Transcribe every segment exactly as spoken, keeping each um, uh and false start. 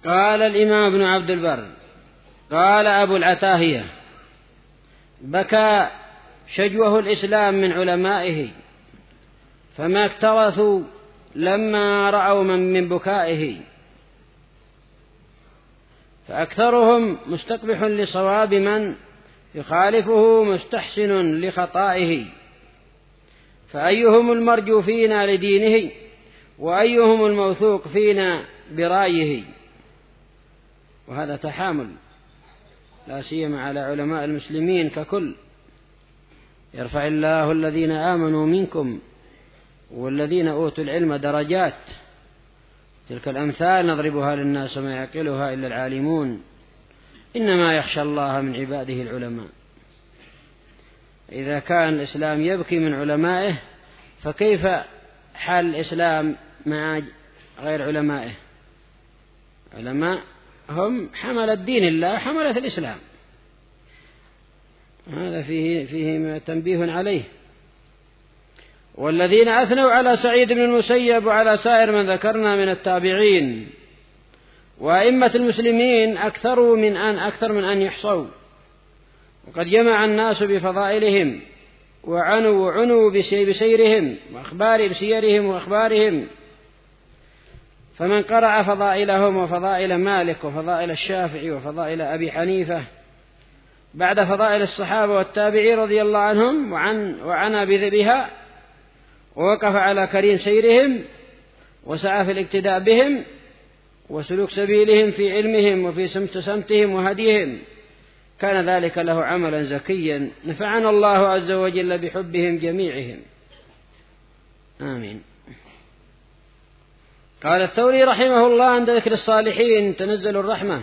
قال الإمام ابن عبد البر قال أبو العتاهية: بكى شجوه الإسلام من علمائه، فما اكترثوا لما رأوا من, من بكائه، فأكثرهم مستقبح لصواب من يخالفه مستحسن لخطائه، فأيهم المرجو فينا لدينه، وأيهم الموثوق فينا برأيه. وهذا تحامل لا سيما على علماء المسلمين ككل. يرفع الله الذين آمنوا منكم والذين أوتوا العلم درجات. تلك الأمثال نضربها للناس وما يعقلها إلا العالمون، إنما يخشى الله من عباده العلماء. إذا كان الإسلام يبكي من علمائه، فكيف حال الإسلام مع غير علمائه؟ علماء هم حملة دين الله، حملة الإسلام. هذا فيه, فيه تنبيه عليه. والذين أثنوا على سعيد بن المسيب وعلى سائر من ذكرنا من التابعين وأئمة المسلمين أكثروا من أن أكثر من أن يحصوا، وقد جمع الناس بفضائلهم وعنوا وعنوا بسيرهم وأخبار بسيرهم وأخبارهم. فمن قرأ فضائلهم وفضائل مالك وفضائل الشافعي وفضائل أبي حنيفة بعد فضائل الصحابة والتابعين رضي الله عنهم وعن وعنا بها، ووقف على كريم سيرهم وسعى في الاقتداء بهم وسلوك سبيلهم في علمهم وفي سمت سمتهم وهديهم، كان ذلك له عملا زكيا نفعنا الله عز وجل بحبهم جميعهم، آمين. قال الثوري رحمه الله عند ذكر الصالحين تنزل الرحمة: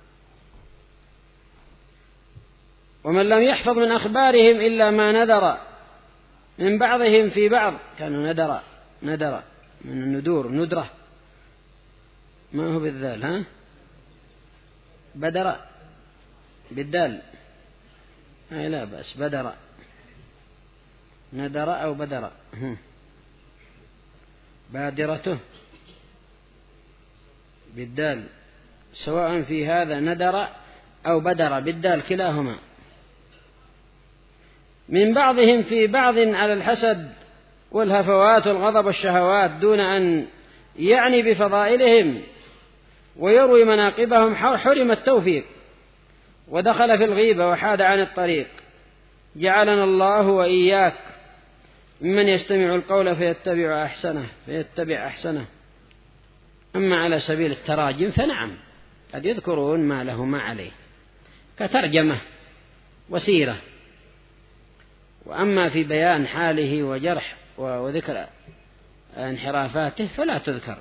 ومن لم يحفظ من أخبارهم إلا ما نذر من بعضهم في بعض، كانوا ندر ندر من الندور ندرة، ما هو بالذال، ها بدر بالدال، أي لا بأس، بدر ندر أو بدر، بادرته بالدال، سواء في هذا ندر أو بدر بالدال كلاهما. من بعضهم في بعض على الحسد والهفوات والغضب والشهوات، دون أن يعني بفضائلهم ويروي مناقبهم، حرم التوفيق ودخل في الغيبة وحاد عن الطريق. جعلنا الله وإياك ممن يستمع القول فيتبع أحسنه فيتبع أحسنه. أما على سبيل التراجم فنعم قد يذكرون ما له ما عليه كترجمة وسيرة، وأما في بيان حاله وجرح وذكر انحرافاته فلا تذكر.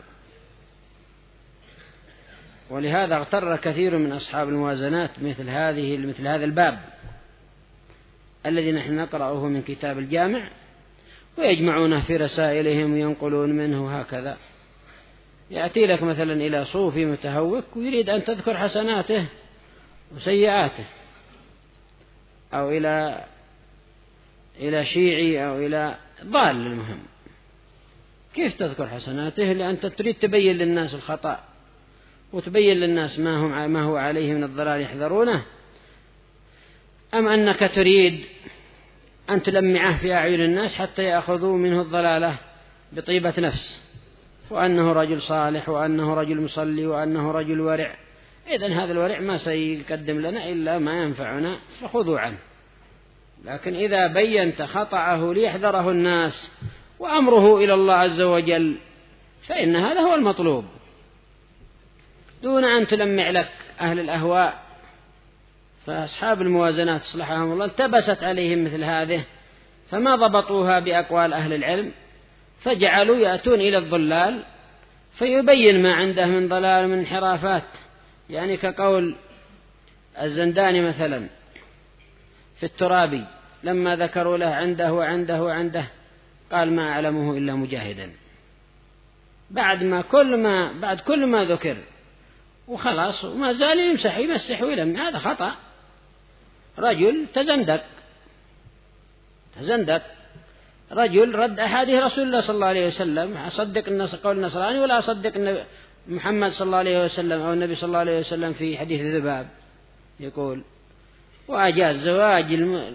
ولهذا اغتر كثير من أصحاب الموازنات مثل هذه مثل هذا الباب الذي نحن نقرأه من كتاب الجامع، ويجمعونه في رسائلهم وينقلون منه هكذا. يأتي لك مثلا إلى صوفي متهوك ويريد أن تذكر حسناته وسيئاته، أو إلى إلى شيعي أو إلى ضال، المهم كيف تذكر حسناته؟ لأنت تريد تبين للناس الخطأ وتبين للناس ما هم ما هو عليه من الضلال يحذرونه، أم أنك تريد أن تلمعه في أعين الناس حتى يأخذوا منه الضلالة بطيبة نفس، وأنه رجل صالح وأنه رجل مصلي وأنه رجل ورع؟ إذن هذا الورع ما سيقدم لنا إلا ما ينفعنا، فخذوا عنه. لكن إذا بينت خطأه ليحذره الناس وأمره إلى الله عز وجل فإن هذا هو المطلوب، دون أن تلمع لك أهل الأهواء. فأصحاب الموازنات اصلحهم الله التبست عليهم مثل هذه، فما ضبطوها بأقوال أهل العلم، فجعلوا يأتون إلى الضلال فيبين ما عنده من ضلال من انحرافات. يعني كقول الزنداني مثلا في الترابي لما ذكروا له عنده وعنده وعنده قال ما أعلمه إلا مجاهدا، بعد ما كل ما بعد كل ما ذكر وخلاص وما زال يمسح يمسح ويلم. هذا خطأ. رجل تزندق تزندق رجل رد أحاديث رسول الله صلى الله عليه وسلم، أصدق الناس قول النصراني ولا أصدق محمد صلى الله عليه وسلم أو النبي صلى الله عليه وسلم في حديث الذباب يقول وأجاز زواج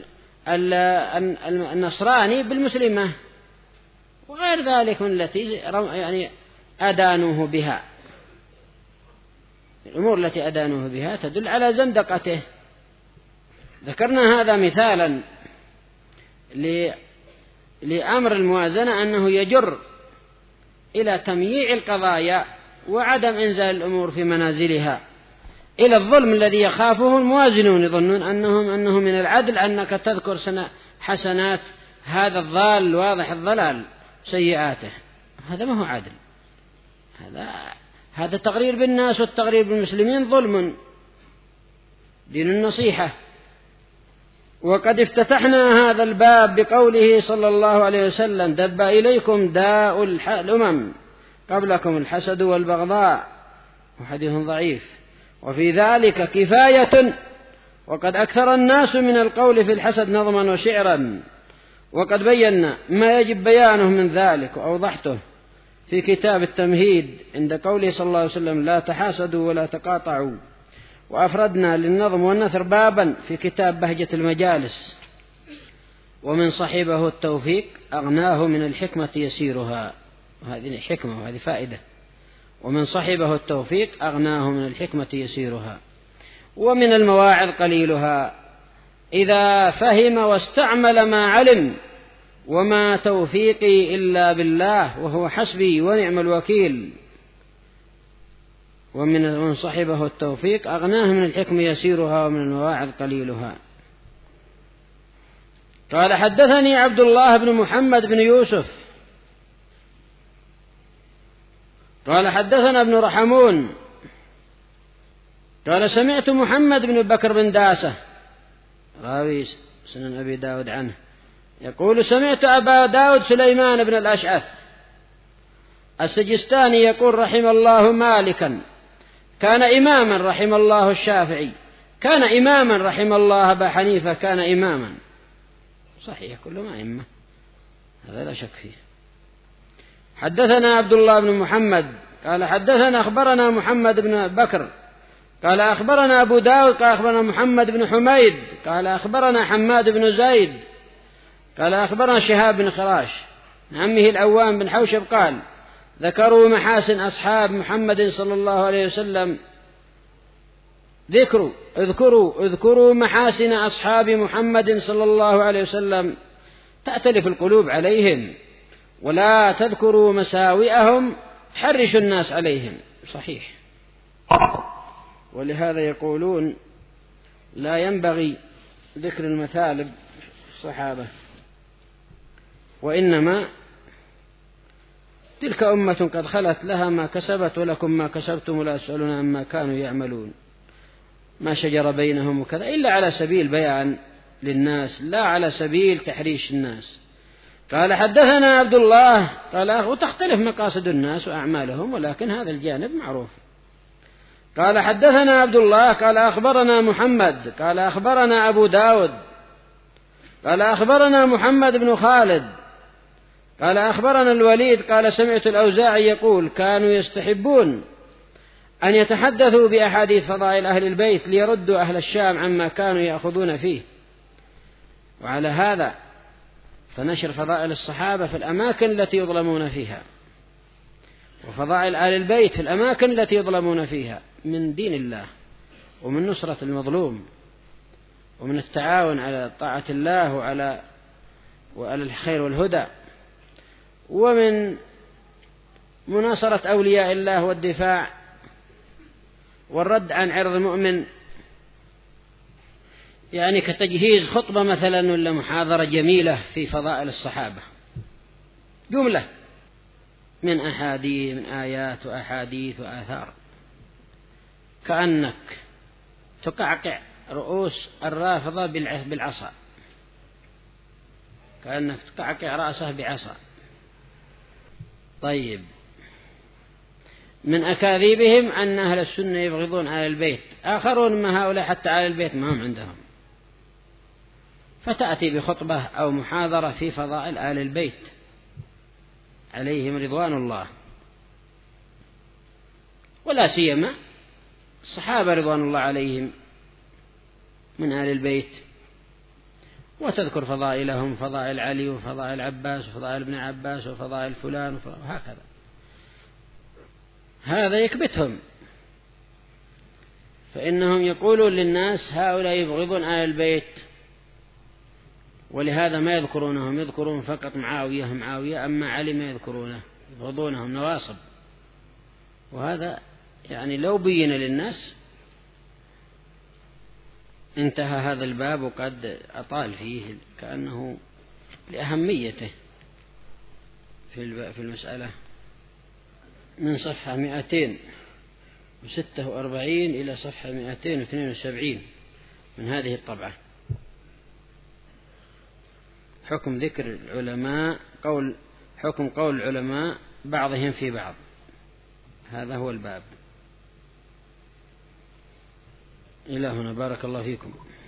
النصراني بالمسلمة وغير ذلك من التي يعني أدانوه بها. الأمور التي أدانوه بها تدل على زندقته. ذكرنا هذا مثالا لأمر الموازنة أنه يجر إلى تمييع القضايا وعدم إنزال الأمور في منازلها، إلى الظلم الذي يخافه الموازنون، يظنون أنهم أنه من العدل أنك تذكر حسنات هذا الضال واضح الضلال سيئاته. هذا ما هو عدل، هذا هذا تغرير بالناس والتغرير بالمسلمين ظلم. دين النصيحة. وقد افتتحنا هذا الباب بقوله صلى الله عليه وسلم دب إليكم داء الأمم قبلكم الحسد والبغضاء، وحديث ضعيف. وفي ذلك كفاية، وقد أكثر الناس من القول في الحسد نظما وشعرا، وقد بينا ما يجب بيانه من ذلك وأوضحته في كتاب التمهيد عند قوله صلى الله عليه وسلم لا تحاسدوا ولا تقاطعوا. وأفردنا للنظم والنثر بابا في كتاب بهجة المجالس. ومن صحبه التوفيق أغناه من الحكمة يسيرها، هذه حكمة وهذه فائدة. ومن صحبه التوفيق أغناه من الحكمة يسيرها. ومن المواعظ قليلها إذا فهم واستعمل ما علم، وما توفيقي إلا بالله وهو حسبي ونعم الوكيل. ومن صحبه التوفيق أغناه من الحكم يسيرها، ومن المواعظ قليلها. قال حدثني عبد الله بن محمد بن يوسف قال حدثنا ابن رحمون قال سمعت محمد بن بكر بن داسة راوي سنن أبي داود عنه يقول سمعت أبا داود سليمان بن الأشعث السجستاني يقول رحم الله مالكا كان إماما رحم الله الشافعي كان إماما رحم الله أبا حنيفة كان إماما. صحيح كل ما إمة، هذا لا شك فيه. حدثنا عبد الله بن محمد قال حدثنا أخبرنا محمد بن بكر قال أخبرنا أبو داود قال أخبرنا محمد بن حميد قال أخبرنا حماد بن زيد قال أخبرنا شهاب بن خراش عمه العوام بن حوشب قال ذكروا محاسن أصحاب محمد صلى الله عليه وسلم ذكروا اذكروا اذكروا محاسن أصحاب محمد صلى الله عليه وسلم تأتلف القلوب عليهم، ولا تذكروا مساوئهم حرشوا الناس عليهم. صحيح. ولهذا يقولون لا ينبغي ذكر المثالب الصحابة، وإنما تلك أمة قد خلت لها ما كسبت ولكم ما كسبتم ولا تسألون عما كانوا يعملون، ما شجر بينهم وكذا، إلا على سبيل بيان للناس لا على سبيل تحريش الناس. قال حدثنا عبد الله قال وتختلف مقاصد الناس وأعمالهم، ولكن هذا الجانب معروف. قال حدثنا عبد الله قال أخبرنا محمد قال أخبرنا أبو داود قال أخبرنا محمد بن خالد قال أخبرنا الوليد قال سمعت الأوزاعي يقول كانوا يستحبون أن يتحدثوا بأحاديث فضائل أهل البيت ليردوا أهل الشام عما كانوا يأخذون فيه. وعلى هذا فنشر فضائل الصحابة في الأماكن التي يظلمون فيها، وفضائل آل البيت في الأماكن التي يظلمون فيها من دين الله ومن نصرة المظلوم ومن التعاون على طاعة الله وعلى وعلى الخير والهدى ومن مناصرة أولياء الله والدفاع والرد عن عرض المؤمن، يعني كتجهيز خطبة مثلا ولا محاضرة جميلة في فضائل الصحابة، جملة من أحاديث من آيات وأحاديث وآثار، كأنك تقعقع رؤوس الرافضة بالعصا، كأنك تقعقع رأسه بعصا. طيب، من أكاذيبهم أن أهل السنة يبغضون آل البيت، آخرون ما هؤلاء حتى آل البيت ما هم عندهم، فتأتي بخطبة أو محاضرة في فضائل آل البيت عليهم رضوان الله. ولا سيما الصحابة رضوان الله عليهم من آل البيت، وتذكر فضائلهم، فضائل علي وفضائل عباس وفضائل ابن عباس وفضائل فلان وهكذا. هذا يكبتهم، فإنهم يقولون للناس هؤلاء يبغضون آل البيت، ولهذا ما يذكرونهم، يذكرون فقط معاوية معاوية، أما علي ما يذكرونه، يبغضونهم نواصب. وهذا يعني لو بين للناس انتهى هذا الباب، وقد أطال فيه كأنه لأهميته في المسألة، من صفحة مئتين وستة وأربعين إلى صفحة مئتين واثنين وسبعين من هذه الطبعة. حكم ذكر العلماء قول حكم قول العلماء بعضهم في بعض، هذا هو الباب. إلى هنا، بارك الله فيكم.